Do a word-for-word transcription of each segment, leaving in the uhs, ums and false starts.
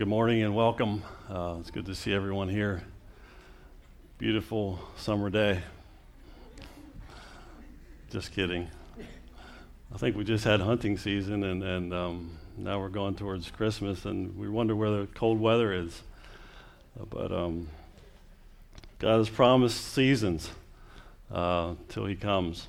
Good morning and welcome. Uh, it's good to see everyone here. Beautiful summer day. Just kidding. I think we just had hunting season and, and um, now we're going towards Christmas and we wonder where the cold weather is. Uh, but um, God has promised seasons uh, till He comes.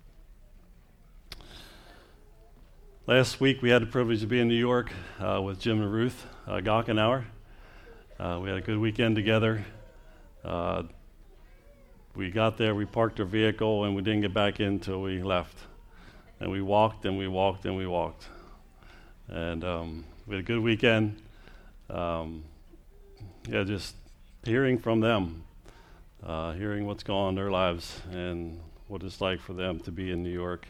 Last week we had the privilege to be in New York uh, with Jim and Ruth uh, Gockenauer. Uh, we had a good weekend together. Uh, we got there, we parked our vehicle, and we didn't get back in until we left. And we walked and we walked and we walked. And um, we had a good weekend. Um, yeah, just hearing from them, uh, hearing what's going on in their lives and what it's like for them to be in New York.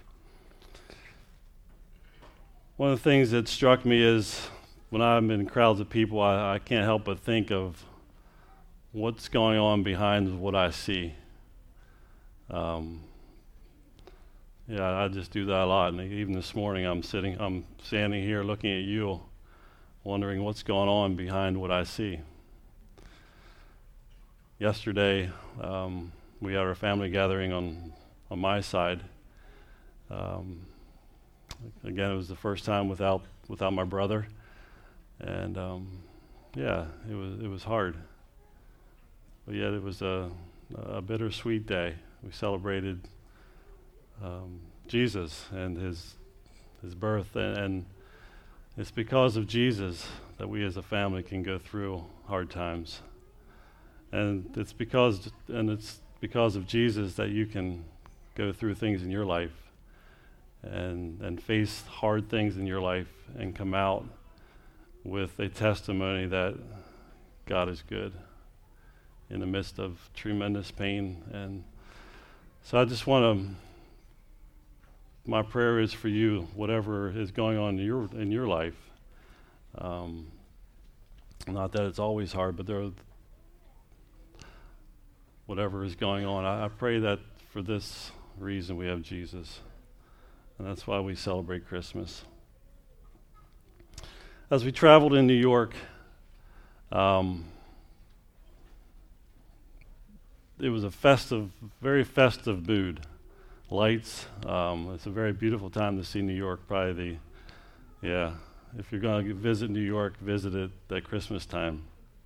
One of the things that struck me is when I'm in crowds of people, I, I can't help but think of what's going on behind what I see. Um, yeah, I just do that a lot. And even this morning, I'm sitting, I'm standing here looking at you, wondering what's going on behind what I see. Yesterday, um, we had our family gathering on on my side. Um, Again, it was the first time without without my brother, and um, yeah, it was it was hard. But yet, it was a, a bittersweet day. We celebrated um, Jesus and his his birth, and, and it's because of Jesus that we as a family can go through hard times, and it's because and it's because of Jesus that you can go through things in your life. And, and face hard things in your life and come out with a testimony that God is good in the midst of tremendous pain. And so I just want to, my prayer is for you, whatever is going on in your in your life. Um, not that it's always hard, but there are, whatever is going on, I, I pray that for this reason we have Jesus. And that's why we celebrate Christmas. As we traveled in New York, um, it was a festive, very festive mood. Lights. Um, it's a very beautiful time to see New York. Probably the, yeah, if you're going to visit New York, visit it at Christmas time.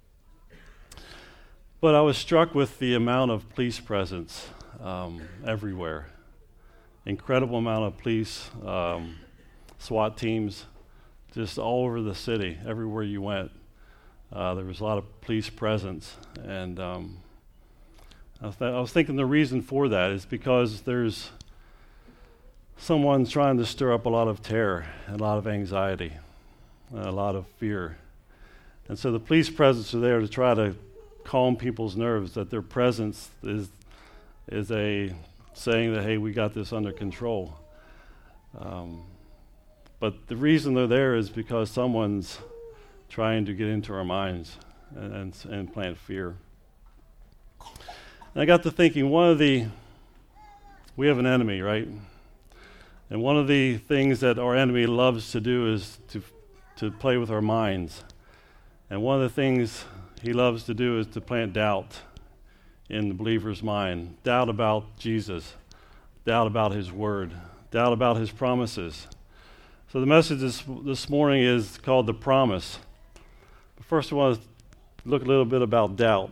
But I was struck with the amount of police presence um, everywhere. Incredible amount of police, um, SWAT teams, just all over the city, everywhere you went. Uh, there was a lot of police presence. And um, I, was th- I was thinking the reason for that is because there's someone trying to stir up a lot of terror, and a lot of anxiety, and a lot of fear. And so the police presence are there to try to calm people's nerves, that their presence is is a saying that, hey, we got this under control. Um, but the reason they're there is because someone's trying to get into our minds and, and, and plant fear. And I got to thinking, one of the, we have an enemy, right? And one of the things that our enemy loves to do is to to play with our minds. And one of the things he loves to do is to plant doubt in the believer's mind, doubt about Jesus, doubt about his word, doubt about his promises. So the message this, this morning is called The Promise. But first I want to look a little bit about doubt.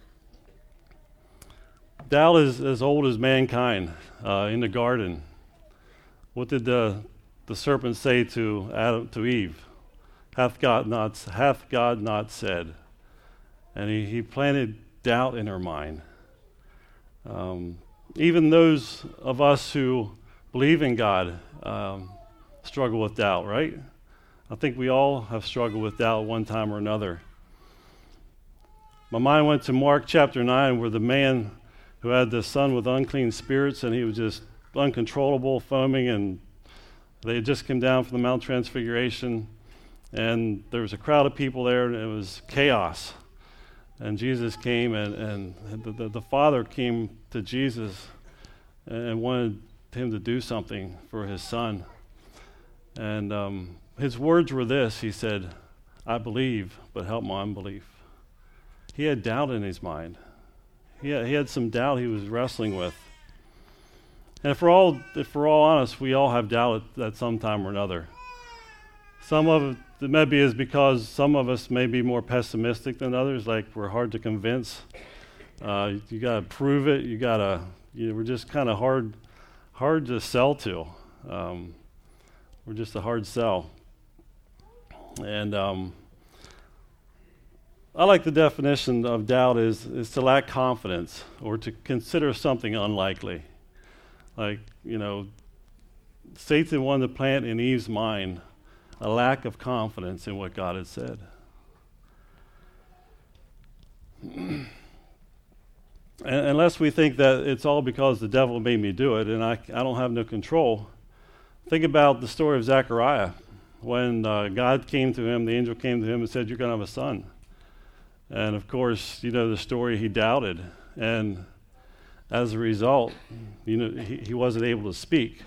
Doubt is as old as mankind uh, in the garden. What did the, the serpent say to Adam, to Eve? Hath God not, hath God not said? And he, he planted doubt in her mind. Um, even those of us who believe in God um, struggle with doubt, right? I think we all have struggled with doubt one time or another. My mind went to Mark chapter nine, where the man who had the son with unclean spirits, and he was just uncontrollable, foaming, and they had just come down from the Mount Transfiguration, and there was a crowd of people there, and it was chaos. And Jesus came, and, and the, the, the father came to Jesus and wanted him to do something for his son. And um, his words were this. He said, I believe, but help my unbelief. He had doubt in his mind. He had, he had some doubt he was wrestling with. And if we're all, if we're all honest, we all have doubt at, at some time or another. Some of it maybe is because some of us may be more pessimistic than others, like we're hard to convince. Uh, you got to prove it. You got to, you know, we're just kind of hard, hard to sell to. Um, we're just a hard sell. And um, I like the definition of doubt is, is to lack confidence or to consider something unlikely. Like, you know, Satan wanted to plant in Eve's mind a lack of confidence in what God had said. And unless we think that it's all because the devil made me do it and I, I don't have no control, think about the story of Zechariah. When uh, God came to him, the angel came to him and said, you're going to have a son. And of course, you know the story, he doubted. And as a result, you know, he, he wasn't able to speak.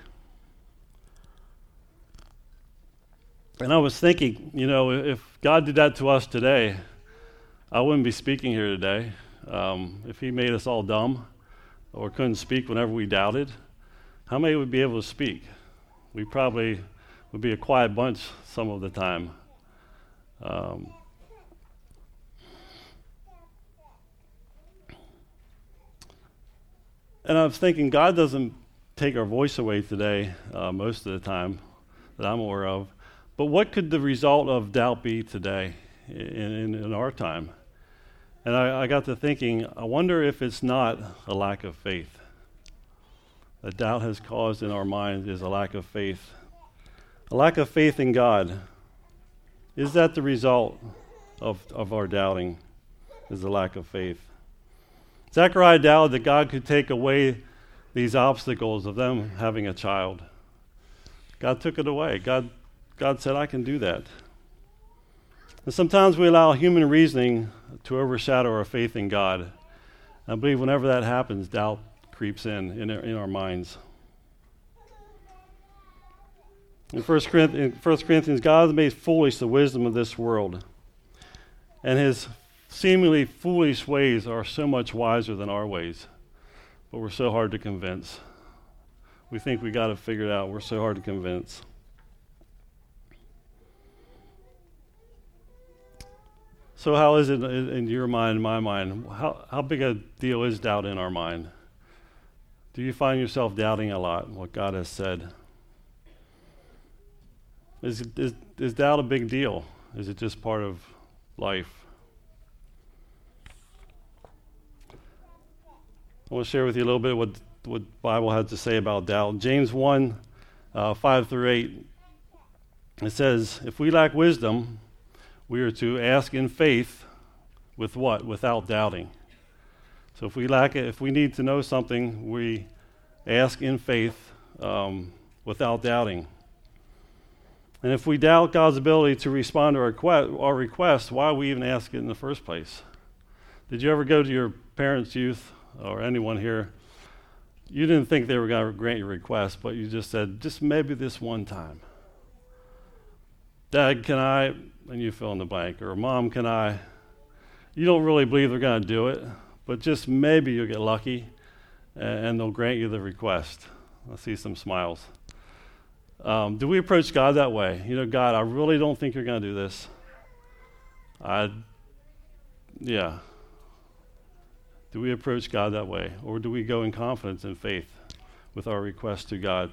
And I was thinking, you know, if God did that to us today, I wouldn't be speaking here today. Um, if he made us all dumb or couldn't speak whenever we doubted, how many would be able to speak? We probably would be a quiet bunch some of the time. Um, and I was thinking, God doesn't take our voice away today uh, most of the time that I'm aware of. But what could the result of doubt be today in, in, in our time? And I, I got to thinking, I wonder if it's not a lack of faith. That doubt has caused in our minds is a lack of faith. A lack of faith in God. Is that the result of, of our doubting? Is the lack of faith? Zechariah doubted that God could take away these obstacles of them having a child. God took it away. God, God said, I can do that. And sometimes we allow human reasoning to overshadow our faith in God. I believe whenever that happens, doubt creeps in in our, in our minds. In First Corinthians, God has made foolish the wisdom of this world, and his seemingly foolish ways are so much wiser than our ways, but we're so hard to convince. We think we got it figured out. We're so hard to convince. So how is it in your mind, in my mind? How, how big a deal is doubt in our mind? Do you find yourself doubting a lot what God has said? Is, is, is doubt a big deal? Is it just part of life? I want to share with you a little bit what what the Bible has to say about doubt. James one, uh, five through eight, it says, if we lack wisdom, we are to ask in faith with what? Without doubting. So if we lack it, if we need to know something, we ask in faith um, without doubting. And if we doubt God's ability to respond to our, request, our request, why we even ask it in the first place? Did you ever go to your parents' youth or anyone here? You didn't think they were going to grant your request, but you just said, just maybe this one time. Dad, can I? And you fill in the blank. Or Mom, can I? You don't really believe they're going to do it, but just maybe you'll get lucky and, and they'll grant you the request. I see some smiles. Um, do we approach God that way? You know, God, I really don't think you're going to do this. I, yeah. Do we approach God that way? Or do we go in confidence and faith with our request to God?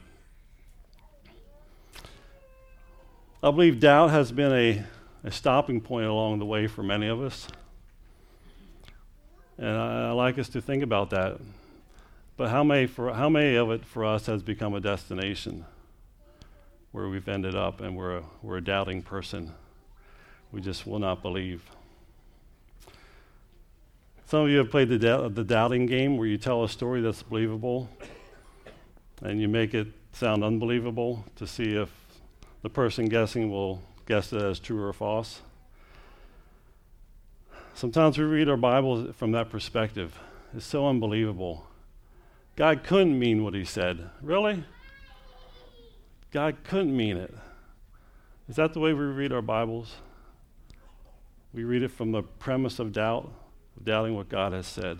I believe doubt has been a, a stopping point along the way for many of us. And I, I like us to think about that. But how many, for, how many of it for us has become a destination where we've ended up and we're a, we're a doubting person? We just will not believe. Some of you have played the, da- the doubting game where you tell a story that's believable and you make it sound unbelievable to see if the person guessing will guess it as true or false. Sometimes we read our Bible from that perspective. It's so unbelievable. God couldn't mean what he said. Really? God couldn't mean it. Is that the way we read our Bibles? We read it from the premise of doubt, of doubting what God has said.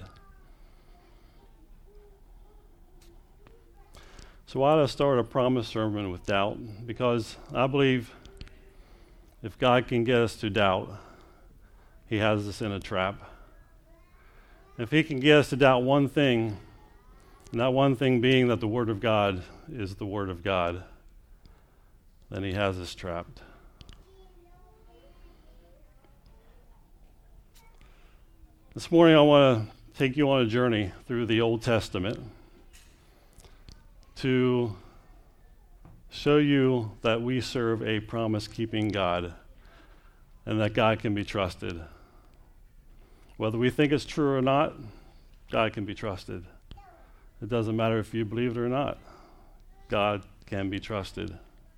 So why did I start a promise sermon with doubt? Because I believe if God can get us to doubt, he has us in a trap. If he can get us to doubt one thing, and that one thing being that the Word of God is the Word of God, then he has us trapped. This morning I want to take you on a journey through the Old Testament to show you that we serve a promise-keeping God and that God can be trusted. Whether we think it's true or not, God can be trusted. It doesn't matter if you believe it or not. God can be trusted.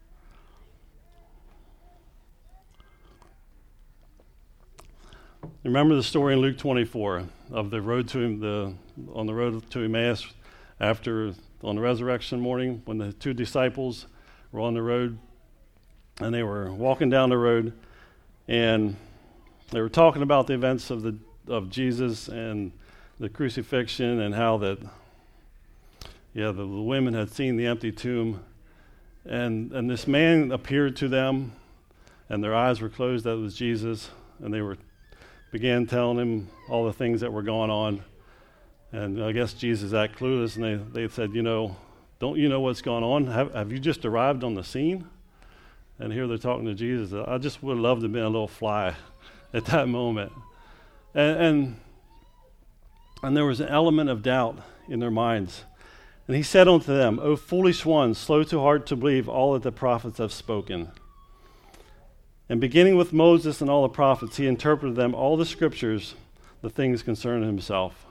Remember the story in Luke twenty-four of the road to the on the road to Emmaus after on the resurrection morning when the two disciples were on the road and they were walking down the road and they were talking about the events of the of Jesus and the crucifixion and how that yeah the, the women had seen the empty tomb and and this man appeared to them and their eyes were closed. That was Jesus, and they were began telling him all the things that were going on. And I guess Jesus acted clueless, and they, they said, you know, don't you know what's going on? Have, have you just arrived on the scene? And here they're talking to Jesus. I just would love to have been a little fly at that moment. And, and, and there was an element of doubt in their minds. And he said unto them, O foolish ones, slow to heart to believe all that the prophets have spoken. And beginning with Moses and all the prophets, he interpreted them all the scriptures, the things concerning himself.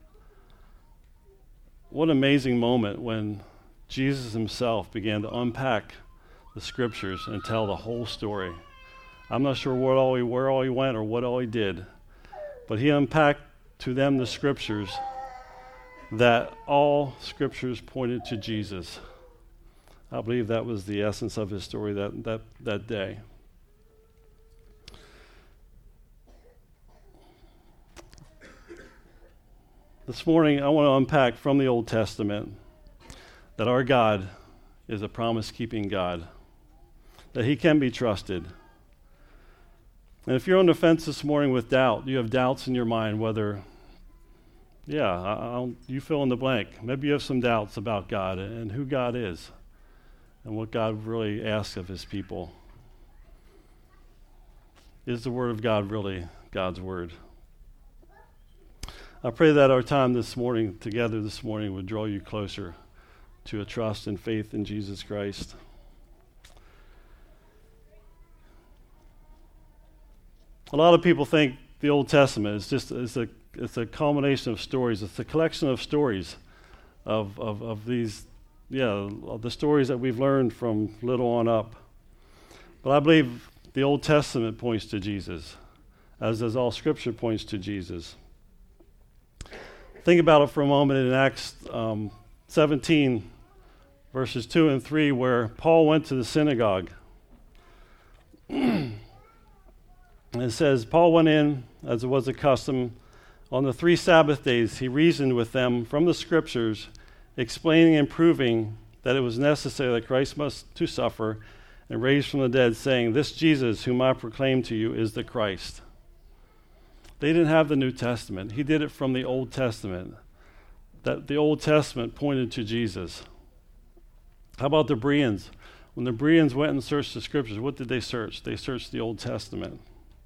What an amazing moment when Jesus himself began to unpack the scriptures and tell the whole story. I'm not sure what all he, where all he went or what all he did, but he unpacked to them the scriptures that all scriptures pointed to Jesus. I believe that was the essence of his story that, that, that day. This morning, I want to unpack from the Old Testament that our God is a promise-keeping God, that he can be trusted. And if you're on the fence this morning with doubt, you have doubts in your mind whether, yeah, I, I'll, you fill in the blank. Maybe you have some doubts about God and who God is and what God really asks of his people. Is the Word of God really God's Word? I pray that our time this morning, together this morning, would draw you closer to a trust and faith in Jesus Christ. A lot of people think the Old Testament is just it's a it's a culmination of stories. It's a collection of stories of of, of these, yeah, of the stories that we've learned from little on up. But I believe the Old Testament points to Jesus, as does all Scripture points to Jesus. Think about it for a moment in Acts um, seventeen, verses two and three, where Paul went to the synagogue. And it says, Paul went in, as it was a custom. On the three Sabbath days, he reasoned with them from the Scriptures, explaining and proving that it was necessary that Christ must to suffer and raise from the dead, saying, this Jesus whom I proclaim to you is the Christ. They didn't have the New Testament. He did it from the Old Testament. That the Old Testament pointed to Jesus. How about the Bereans? When the Bereans went and searched the Scriptures, what did they search? They searched the Old Testament.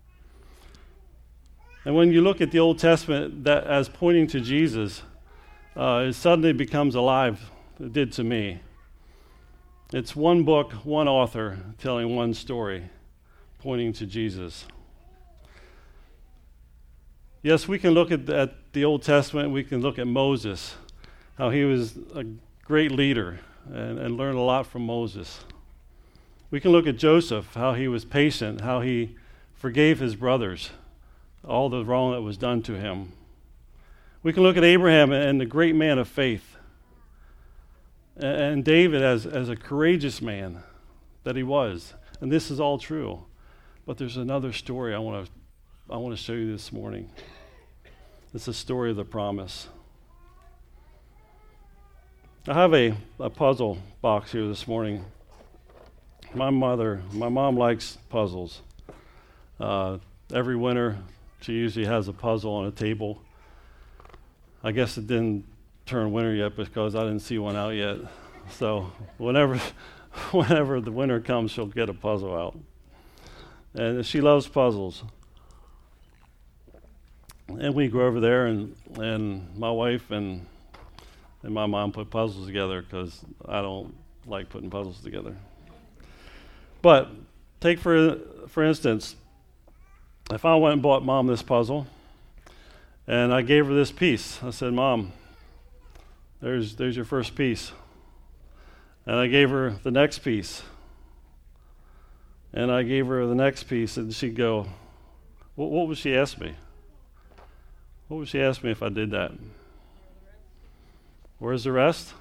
And when you look at the Old Testament that as pointing to Jesus, uh, it suddenly becomes alive. It did to me. It's one book, one author, telling one story, pointing to Jesus. Yes, we can look at the, at the Old Testament. We can look at Moses, how he was a great leader and, and learn a lot from Moses. We can look at Joseph, how he was patient, how he forgave his brothers all the wrong that was done to him. We can look at Abraham and the great man of faith, and, and David as, as a courageous man that he was. And this is all true. But there's another story I want to I want to show you this morning. It's the story of the promise. I have a, a puzzle box here this morning. My mother, my mom likes puzzles. Uh, every winter, she usually has a puzzle on a table. I guess it didn't turn winter yet because I didn't see one out yet. So whenever, whenever the winter comes, she'll get a puzzle out. And she loves puzzles. And we go over there, and, and my wife and and my mom put puzzles together because I don't like putting puzzles together. But take for for instance, if I went and bought Mom this puzzle, and I gave her this piece, I said, "Mom, there's there's your first piece," and I gave her the next piece, and I gave her the next piece, and she'd go, "What, what would she ask me? What would she ask me if I did that? Where's the rest?"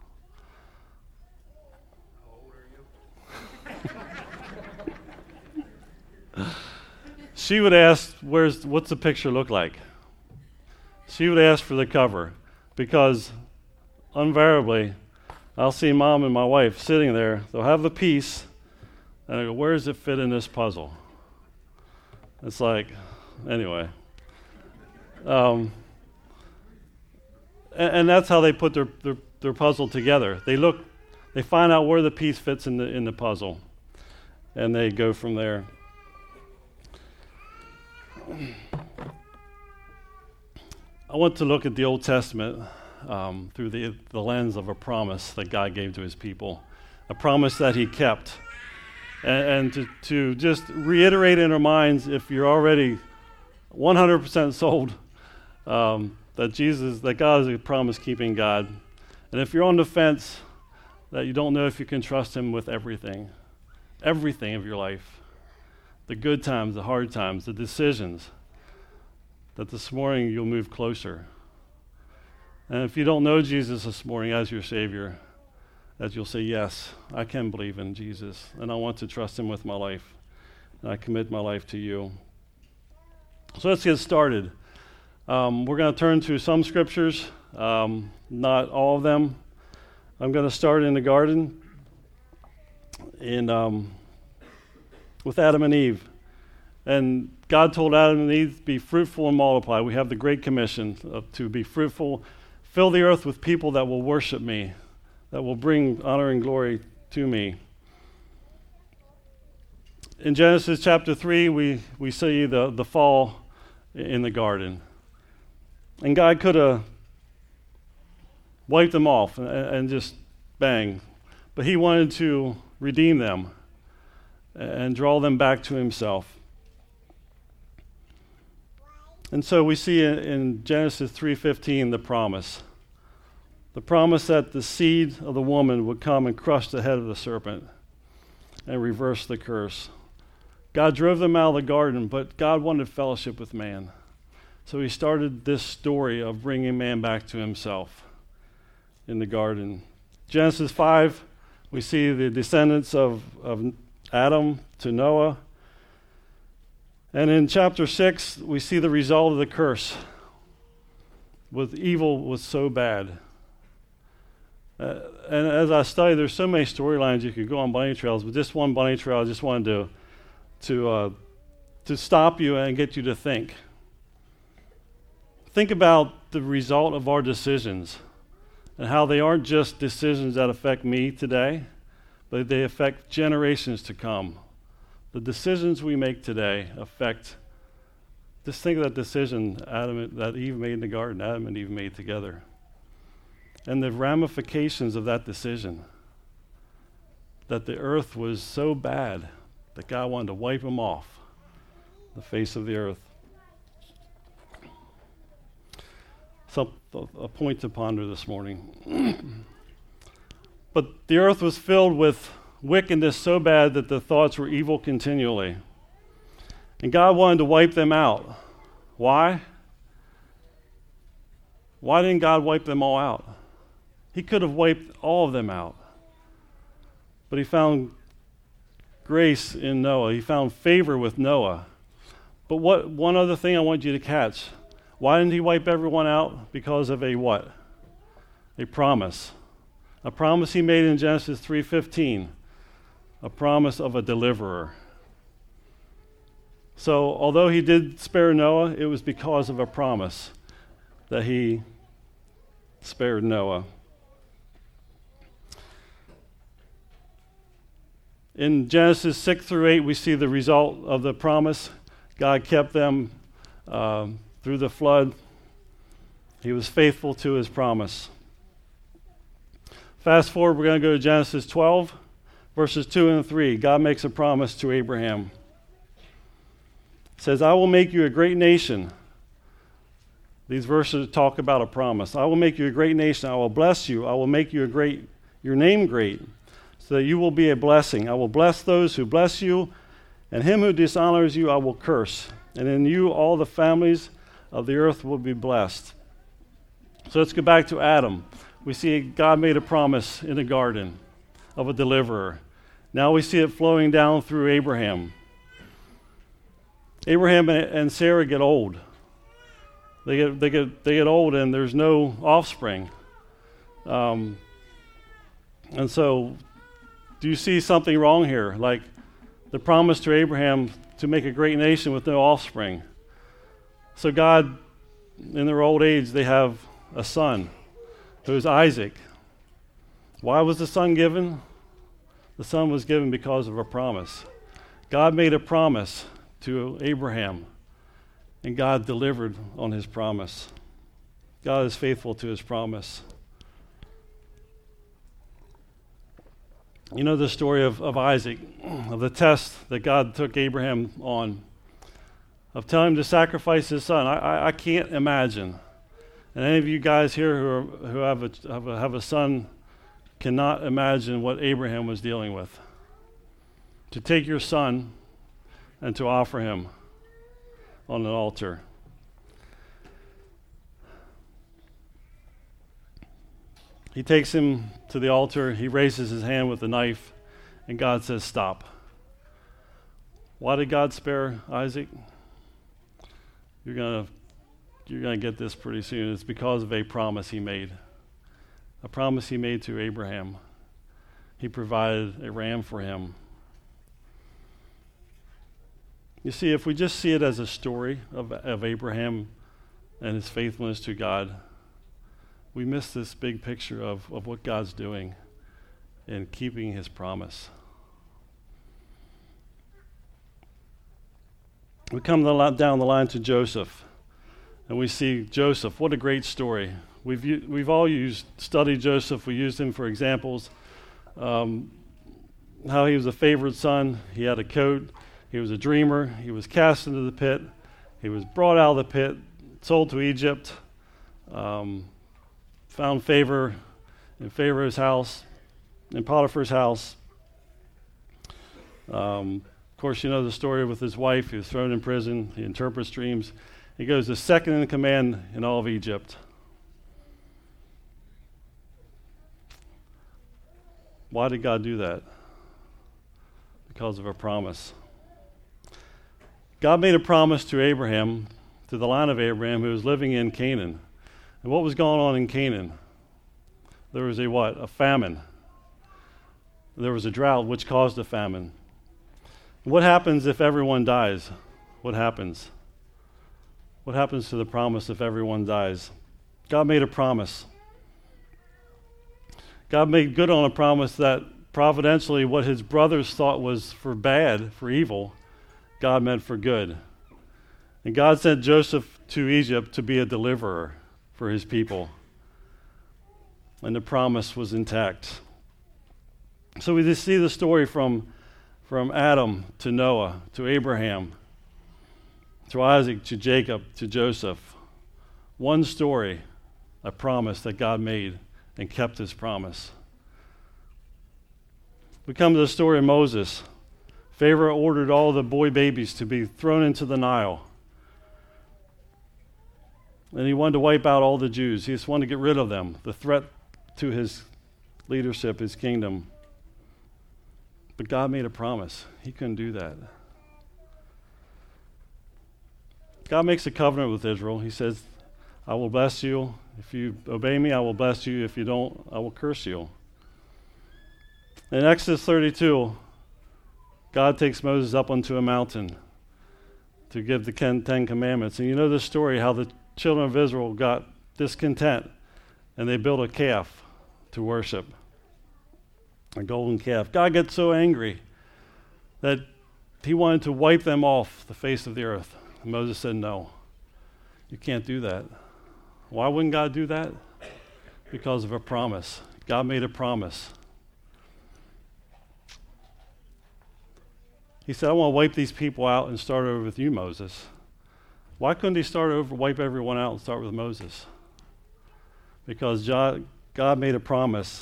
How old are you? She would ask, "Where's what's the picture look like?" She would ask for the cover, because invariably, I'll see Mom and my wife sitting there. They'll have the piece, and I go, "Where does it fit in this puzzle?" It's like, anyway. Um, and, and that's how they put their, their their puzzle together. They look, they find out where the piece fits in the in the puzzle, and they go from there. I want to look at the Old Testament um, through the the lens of a promise that God gave to His people, a promise that He kept, and, and to to just reiterate in our minds, if you're already one hundred percent sold. Um, that Jesus, that God is a promise-keeping God. And if you're on the fence, that you don't know if you can trust Him with everything, everything of your life, the good times, the hard times, the decisions, that this morning you'll move closer. And if you don't know Jesus this morning as your Savior, that you'll say, "Yes, I can believe in Jesus, and I want to trust Him with my life, and I commit my life to you." So let's get started. Um, we're going to turn to some scriptures, um, not all of them. I'm going to start in the garden in, um, with Adam and Eve. And God told Adam and Eve, "Be fruitful and multiply." We have the Great Commission of, to be fruitful, fill the earth with people that will worship me, that will bring honor and glory to me. In Genesis chapter three, we, we see the, the fall in the garden. And God could have wiped them off and, and just bang. But He wanted to redeem them and draw them back to Himself. And so we see in, in Genesis three fifteen the promise. The promise that the seed of the woman would come and crush the head of the serpent and reverse the curse. God drove them out of the garden, but God wanted fellowship with man. So He started this story of bringing man back to Himself in the garden. Genesis five, we see the descendants of, of Adam to Noah. And in chapter six, we see the result of the curse. With evil was so bad. Uh, and as I study, there's so many storylines you could go on bunny trails, but this one bunny trail I just wanted to to uh, to stop you and get you to think. Think about the result of our decisions and how they aren't just decisions that affect me today, but they affect generations to come. The decisions we make today affect, just think of that decision Adam, that Eve made in the garden, Adam and Eve made together. And the ramifications of that decision, that the earth was so bad that God wanted to wipe them off the face of the earth. So, a point to ponder this morning. But the earth was filled with wickedness so bad that the thoughts were evil continually. And God wanted to wipe them out. Why? Why didn't God wipe them all out? He could have wiped all of them out. But He found grace in Noah. He found favor with Noah. But what one other thing I want you to catch. Why didn't he wipe everyone out? Because of a what? A promise. A promise he made in Genesis three fifteen. A promise of a deliverer. So although he did spare Noah, it was because of a promise that he spared Noah. In Genesis six through eight, we see the result of the promise. God kept them um, through the flood. He was faithful to his promise. Fast forward, we're going to go to Genesis twelve, verses two and three. God makes a promise to Abraham. It says, I will make you a great nation. These verses talk about a promise. I will make you a great nation. I will bless you. I will make you a great, your name great, so that you will be a blessing. I will bless those who bless you, and him who dishonors you I will curse. And in you all the families of the earth will be blessed. So let's go back to Adam. We see God made a promise in the garden of a deliverer. Now we see it flowing down through Abraham. Abraham and Sarah get old. They get they get they get old, and there's no offspring. Um, and so, do you see something wrong here? Like the promise to Abraham to make a great nation with no offspring. So God, in their old age, they have a son, who's Isaac. Why was the son given? The son was given because of a promise. God made a promise to Abraham, and God delivered on his promise. God is faithful to his promise. You know the story of, of Isaac, of the test that God took Abraham on, of telling him to sacrifice his son. I, I, I can't imagine. And any of you guys here who, are, who have, a, have, a, have a son cannot imagine what Abraham was dealing with. To take your son and to offer him on an altar. He takes him to the altar, he raises his hand with the knife, and God says, stop. Why did God spare Isaac? You're gonna you're gonna get this pretty soon. It's because of a promise he made. A promise he made to Abraham. He provided a ram for him. You see, if we just see it as a story of, of Abraham and his faithfulness to God, we miss this big picture of, of what God's doing in keeping his promise. We come the, down the line to Joseph, and we see Joseph. What a great story. We've we've all used studied Joseph. We used him for examples. Um, how he was a favored son. He had a coat. He was a dreamer. He was cast into the pit. He was brought out of the pit, sold to Egypt, um, found favor in Pharaoh's house, in Potiphar's house. Um, of course, you know the story with his wife. He was thrown in prison. He interprets dreams. He goes to second in command in all of Egypt. Why did God do that? Because of a promise. God made a promise to Abraham, to the line of Abraham, who was living in Canaan. And what was going on in Canaan? There was a what? A famine. There was a drought which caused a famine. What happens if everyone dies? What happens? What happens to the promise if everyone dies? God made a promise. God made good on a promise that providentially what his brothers thought was for bad, for evil, God meant for good. And God sent Joseph to Egypt to be a deliverer for his people. And the promise was intact. So we just see the story from, from Adam to Noah, to Abraham, to Isaac, to Jacob, to Joseph. One story, a promise that God made and kept his promise. We come to the story of Moses. Pharaoh ordered all the boy babies to be thrown into the Nile. And he wanted to wipe out all the Jews. He just wanted to get rid of them, the threat to his leadership, his kingdom. But God made a promise. He couldn't do that. God makes a covenant with Israel. He says, I will bless you. If you obey me, I will bless you. If you don't, I will curse you. In Exodus thirty-two, God takes Moses up onto a mountain to give the Ten Commandments. And you know the story, how the children of Israel got discontent and they built a calf to worship, a golden calf. God gets so angry that he wanted to wipe them off the face of the earth. And Moses said, no, you can't do that. Why wouldn't God do that? Because of a promise. God made a promise. He said, I want to wipe these people out and start over with you, Moses. Why couldn't he start over, wipe everyone out and start with Moses? Because God made a promise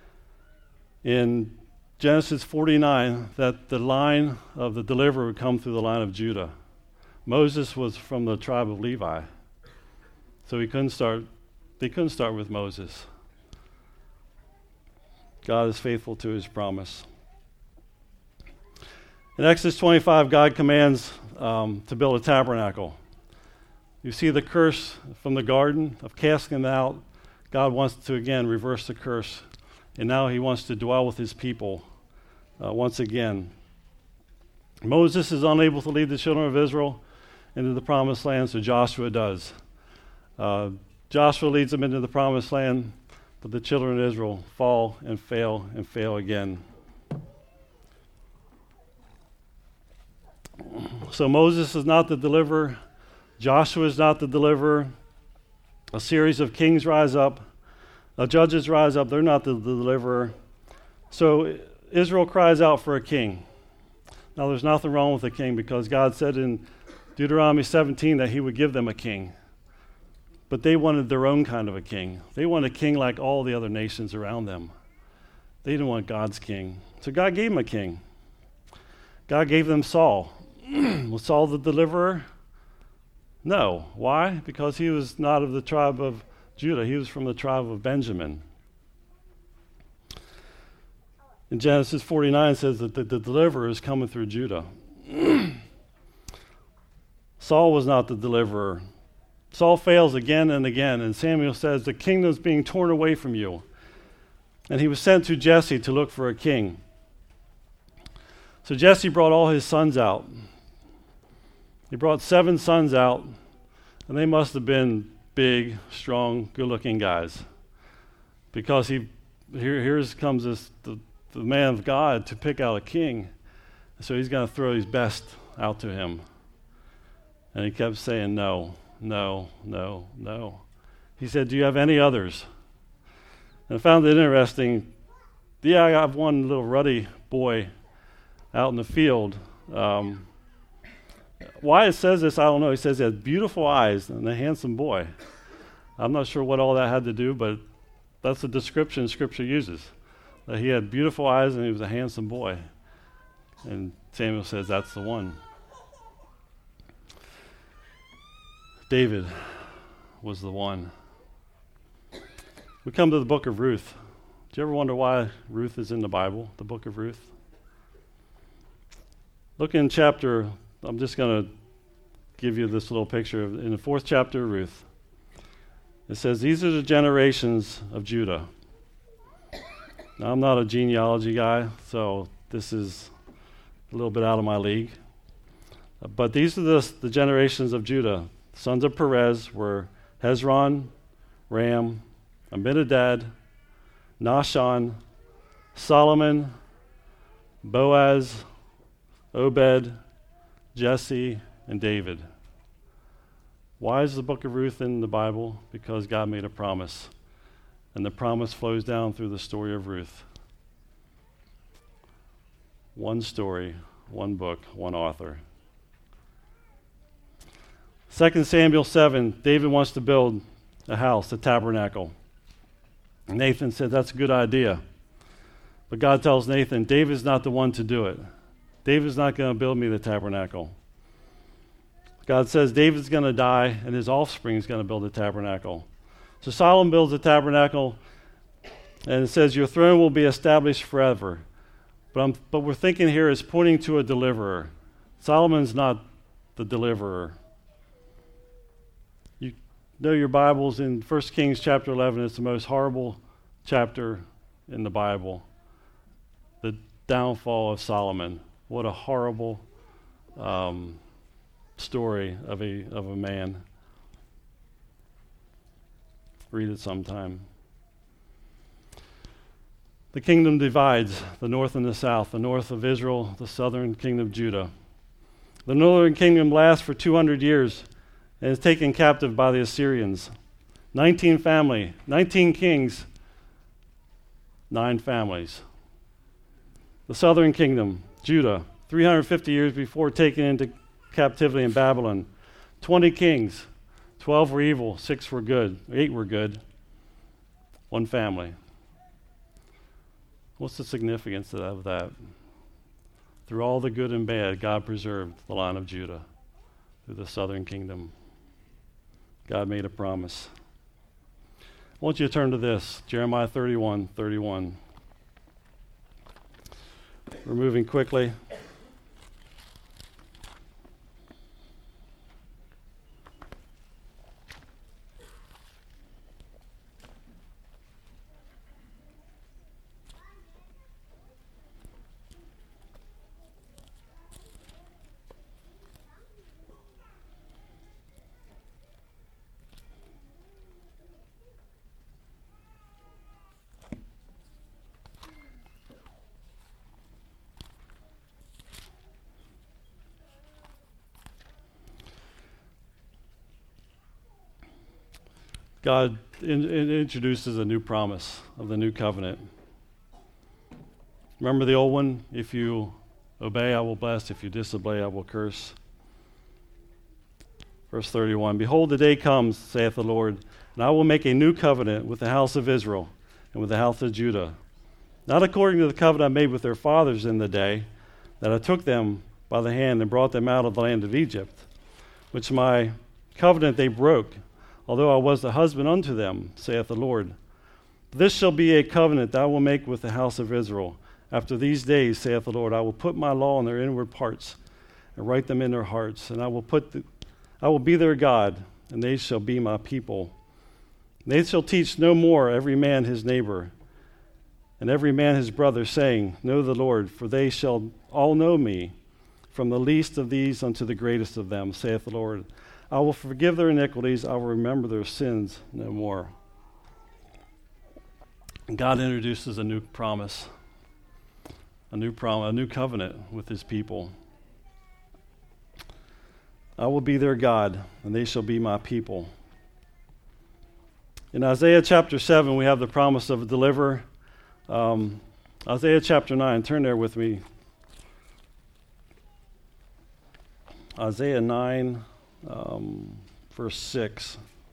in Genesis forty-nine that the line of the deliverer would come through the line of Judah. Moses was from the tribe of Levi. So he couldn't start, they couldn't start with Moses. God is faithful to his promise. In Exodus twenty-five, God commands um, to build a tabernacle. You see the curse from the garden of casting them out. God wants to, again, reverse the curse. And now he wants to dwell with his people uh, once again. Moses is unable to lead the children of Israel into the promised land, so Joshua does. Uh, Joshua leads them into the promised land, but the children of Israel fall and fail and fail again. So Moses is not the deliverer. Joshua is not the deliverer. A series of kings rise up. Uh, judges rise up. They're not the, the deliverer. So Israel cries out for a king. Now there's nothing wrong with a king because God said in Deuteronomy seventeen that he would give them a king. But they wanted their own kind of a king. They wanted a king like all the other nations around them. They didn't want God's king. So God gave them a king. God gave them Saul. Was Saul the deliverer? No. Why? Because he was not of the tribe of Judah. He was from the tribe of Benjamin. In Genesis forty-nine, it says that the, the deliverer is coming through Judah. Saul was not the deliverer. Saul fails again and again, and Samuel says, the kingdom's being torn away from you. And he was sent to Jesse to look for a king. So Jesse brought all his sons out. He brought seven sons out, and they must have been big, strong, good-looking guys. Because he, here here's comes this the, the man of God to pick out a king. So he's going to throw his best out to him. And he kept saying, no, no, no, no. He said, do you have any others? And I found it interesting. Yeah, I have one little ruddy boy out in the field. Um, why it says this, I don't know. He says he has beautiful eyes and a handsome boy. I'm not sure what all that had to do, but that's the description Scripture uses. That he had beautiful eyes and he was a handsome boy. And Samuel says that's the one. David was the one. We come to the book of Ruth. Do you ever wonder why Ruth is in the Bible, the book of Ruth? Look in chapter, I'm just going to give you this little picture. Of, in the fourth chapter of Ruth, it says, these are the generations of Judah. Now, I'm not a genealogy guy, so this is a little bit out of my league. Uh, but these are the, the generations of Judah. Sons of Perez were Hezron, Ram, Amminadab, Nahshon, Solomon, Boaz, Obed, Jesse, and David. Why is the book of Ruth in the Bible? Because God made a promise. And the promise flows down through the story of Ruth. One story, one book, one author. Second Samuel seven, David wants to build a house, a tabernacle. Nathan said, that's a good idea. But God tells Nathan, David's not the one to do it. David's not going to build me the tabernacle. God says David's going to die and his offspring is going to build the tabernacle. So Solomon builds the tabernacle and it says your throne will be established forever. But, I'm, but we're thinking here is pointing to a deliverer. Solomon's not the deliverer. You know your Bibles in First Kings chapter eleven. It's the most horrible chapter in the Bible. The downfall of Solomon. What a horrible um, story of a of a man. Read it sometime. The kingdom divides, the north and the south, the north of Israel, the southern kingdom of Judah. The northern kingdom lasts for two hundred years and is taken captive by the Assyrians. nineteen family, nineteen kings, nine families. The southern kingdom, Judah, three hundred fifty years before taken into captivity in Babylon. twenty kings, twelve were evil, six were good, eight were good, one family. What's the significance of that? Through all the good and bad, God preserved the line of Judah through the southern kingdom. God made a promise. I want you to turn to this, Jeremiah thirty-one, thirty-one. We're moving quickly. God in, in introduces a new promise of the new covenant. Remember the old one? If you obey, I will bless. If you disobey, I will curse. Verse thirty-one, Behold, the day comes, saith the Lord, and I will make a new covenant with the house of Israel and with the house of Judah, not according to the covenant I made with their fathers in the day that I took them by the hand and brought them out of the land of Egypt, which my covenant they broke, although I was the husband unto them, saith the Lord. This shall be a covenant that I will make with the house of Israel. After these days, saith the Lord, I will put my law in their inward parts and write them in their hearts, and I will put the, I will be their God, and they shall be my people. They shall teach no more every man his neighbor, and every man his brother, saying, Know the Lord, for they shall all know me, from the least of these unto the greatest of them, saith the Lord. I will forgive their iniquities, I will remember their sins no more. And God introduces a new promise, a new prom- a new covenant with his people. I will be their God, and they shall be my people. In Isaiah chapter seven, we have the promise of a deliverer. Um, Isaiah chapter nine, turn there with me. Isaiah nine. Um, verse six.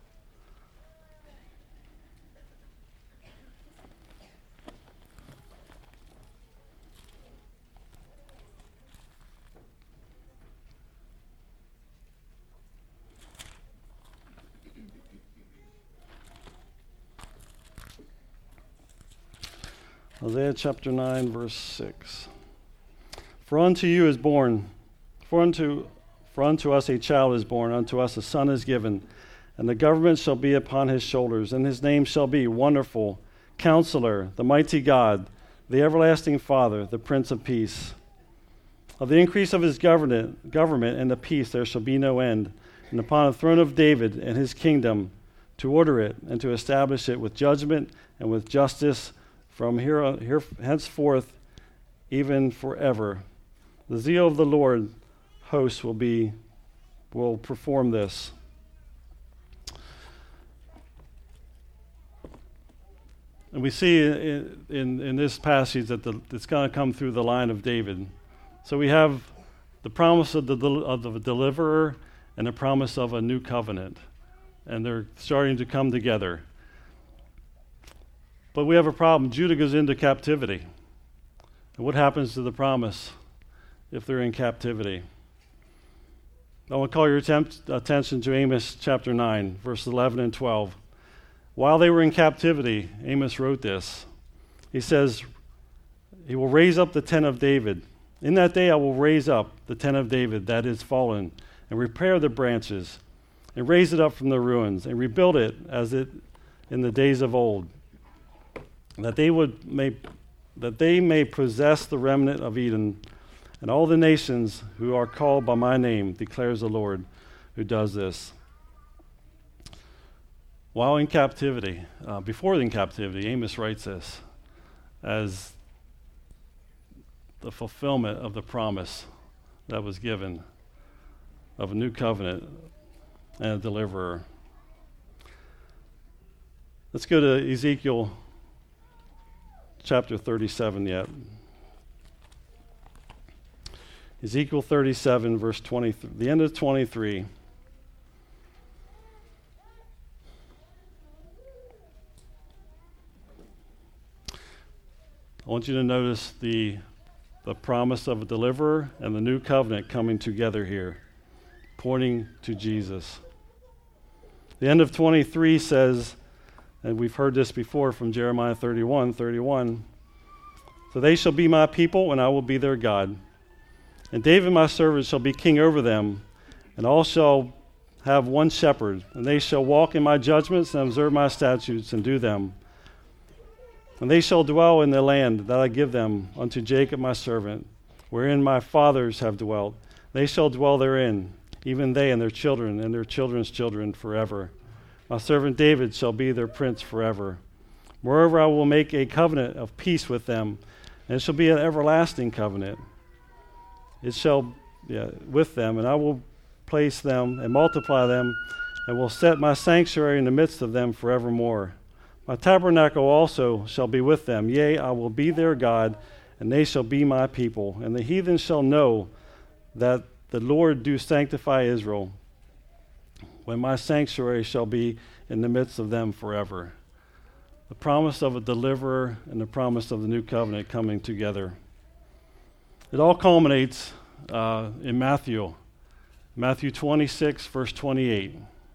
Isaiah chapter nine, verse six. For unto you is born, for unto For unto us a child is born, unto us a son is given, and the government shall be upon his shoulders, and his name shall be Wonderful, Counselor, the Mighty God, the Everlasting Father, the Prince of Peace. Of the increase of his government, government and the peace there shall be no end, and upon the throne of David and his kingdom, to order it and to establish it with judgment and with justice from here, here henceforth, even forever. The zeal of the Lord hosts will be will perform this. And we see in in, in this passage that the, it's going to come through the line of David. So we have the promise of the of the deliverer and the promise of a new covenant, and they're starting to come together. But we have a problem. Judah goes into captivity. And what happens to the promise if they're in captivity? I want to call your attempt, attention to Amos chapter nine, verses eleven and twelve. While they were in captivity, Amos wrote this. He says, He will raise up the tent of David. In that day I will raise up the tent of David that is fallen, and repair the branches, and raise it up from the ruins, and rebuild it as it in the days of old, that they would may that they may possess the remnant of Eden, and all the nations who are called by my name, declares the Lord, who does this. While in captivity, uh, before in captivity, Amos writes this as the fulfillment of the promise that was given of a new covenant and a deliverer. Let's go to Ezekiel chapter thirty-seven yet. Ezekiel thirty-seven, verse twenty, the end of twenty-three. I want you to notice the, the promise of a deliverer and the new covenant coming together here, pointing to Jesus. The end of twenty-three says, and we've heard this before from Jeremiah thirty-one, thirty-one, so they shall be my people, and I will be their God. And David my servant shall be king over them, and all shall have one shepherd, and they shall walk in my judgments and observe my statutes and do them. And they shall dwell in the land that I give them unto Jacob my servant, wherein my fathers have dwelt. They shall dwell therein, even they and their children and their children's children forever. My servant David shall be their prince forever. Moreover, I will make a covenant of peace with them, and it shall be an everlasting covenant. It shall yeah, with them, and I will place them and multiply them, and will set my sanctuary in the midst of them forevermore. My tabernacle also shall be with them. Yea, I will be their God, and they shall be my people. And the heathen shall know that the Lord do sanctify Israel, when my sanctuary shall be in the midst of them forever. The promise of a deliverer and the promise of the new covenant coming together. It all culminates uh, in Matthew, Matthew twenty-six, verse twenty-eight.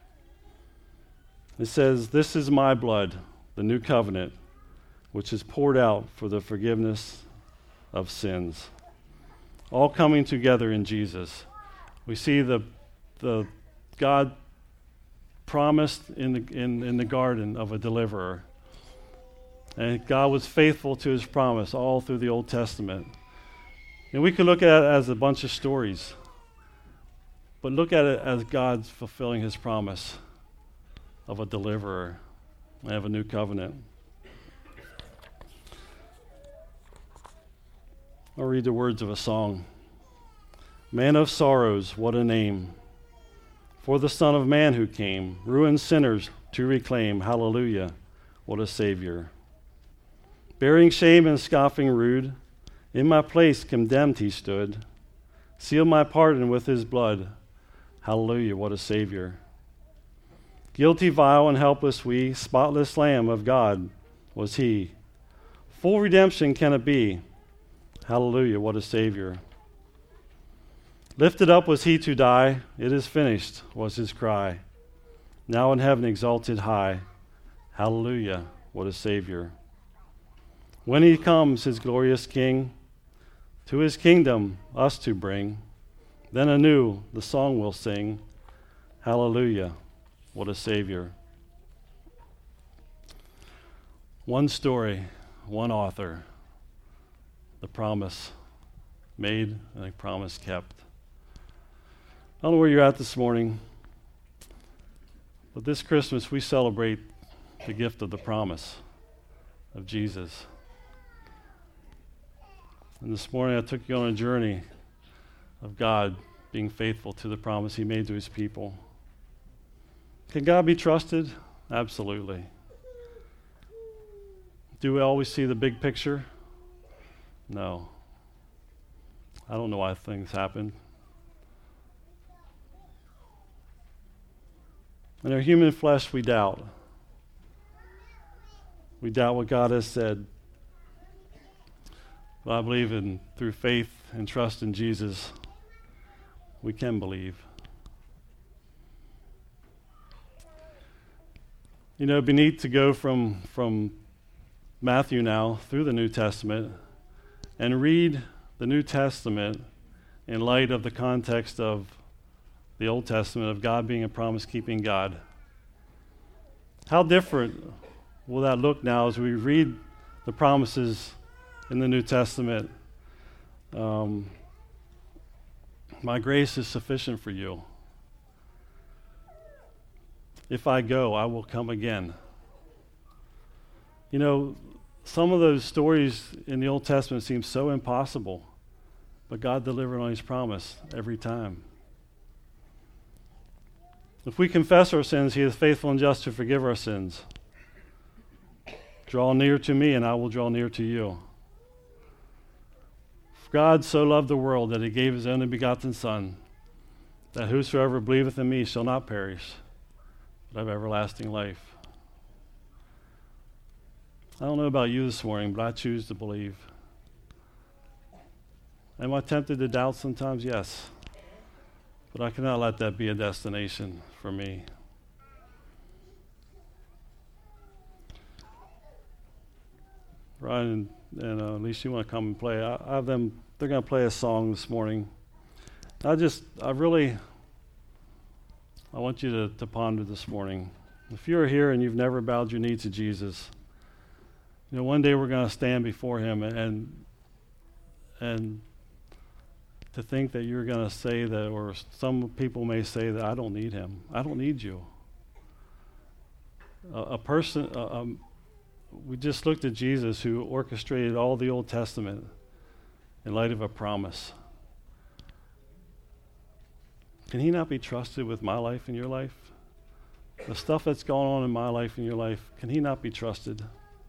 It says, "This is my blood, the new covenant, which is poured out for the forgiveness of sins." All coming together in Jesus. We see the the God promised in the in, in the garden of a deliverer. And God was faithful to his promise all through the Old Testament. And we could look at it as a bunch of stories, but look at it as God's fulfilling his promise of a deliverer and of a new covenant. I'll read the words of a song. Man of sorrows, what a name, for the Son of Man who came, ruined sinners to reclaim. Hallelujah, what a Savior. Bearing shame and scoffing rude, in my place condemned he stood, sealed my pardon with his blood. Hallelujah, what a Savior. Guilty, vile, and helpless we, spotless Lamb of God was he. Full redemption can it be. Hallelujah, what a Savior. Lifted up was he to die. It is finished was his cry. Now in heaven exalted high. Hallelujah, what a Savior. When he comes, his glorious King, to his kingdom us to bring, then anew the song we'll sing. Hallelujah, what a Savior. One story, one author, the promise made and the promise kept. I don't know where you're at this morning, but this Christmas we celebrate the gift of the promise of Jesus. And this morning I took you on a journey of God being faithful to the promise he made to his people. Can God be trusted? Absolutely. Do we always see the big picture? No. I don't know why things happen. In our human flesh, we doubt. We doubt what God has said. But I believe in through faith and trust in Jesus, we can believe. You know, it'd be neat to go from, from Matthew now through the New Testament and read the New Testament in light of the context of the Old Testament of God being a promise-keeping God. How different will that look now as we read the promises in the New Testament? Um, my grace is sufficient for you. If I go, I will come again. You know, some of those stories in the Old Testament seem so impossible, but God delivered on his promise every time. If we confess our sins, he is faithful and just to forgive our sins. Draw near to me, and I will draw near to you. For God so loved the world that he gave his only begotten Son, that whosoever believeth in me shall not perish, but have everlasting life. I don't know about you this morning, but I choose to believe. Am I tempted to doubt sometimes? Yes. But I cannot let that be a destination for me. Ryan and, and uh, Lisa, you want to come and play? I, I have them. They're going to play a song this morning. I just, I really, I want you to, to ponder this morning. If you're here and you've never bowed your knee to Jesus, you know, one day we're going to stand before him, and and to think that you're going to say that, or some people may say that I don't need him. I don't need you. A, a person, uh, um, we just looked at Jesus who orchestrated all the Old Testament in light of a promise. Can he not be trusted with my life and your life? The stuff that's going on in my life and your life, can he not be trusted?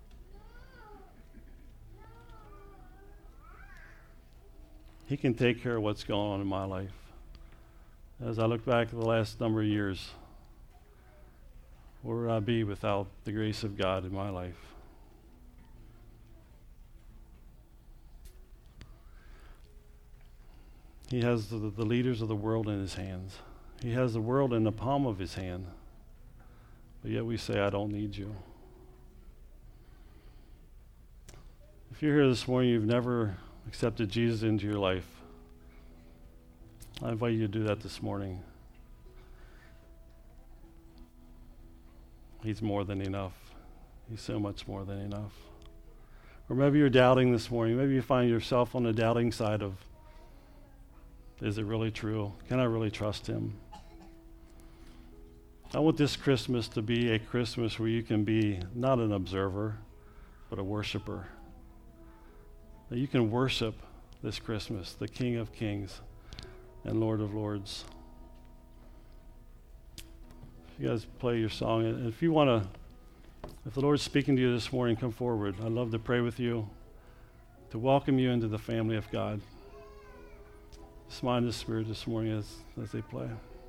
He can take care of what's going on in my life. As I look back at the last number of years, where would I be without the grace of God in my life? He has the, the leaders of the world in his hands. He has the world in the palm of his hand. But yet we say, I don't need you. If you're here this morning, you've never accepted Jesus into your life, I invite you to do that this morning. He's more than enough. He's so much more than enough. Or maybe you're doubting this morning. Maybe you find yourself on the doubting side of, is it really true? Can I really trust him? I want this Christmas to be a Christmas where you can be not an observer, but a worshiper. That you can worship this Christmas, the King of Kings and Lord of Lords. If you guys play your song, and if you want to, if the Lord's speaking to you this morning, come forward. I'd love to pray with you, to welcome you into the family of God. Just mind the Spirit this morning as, as they play.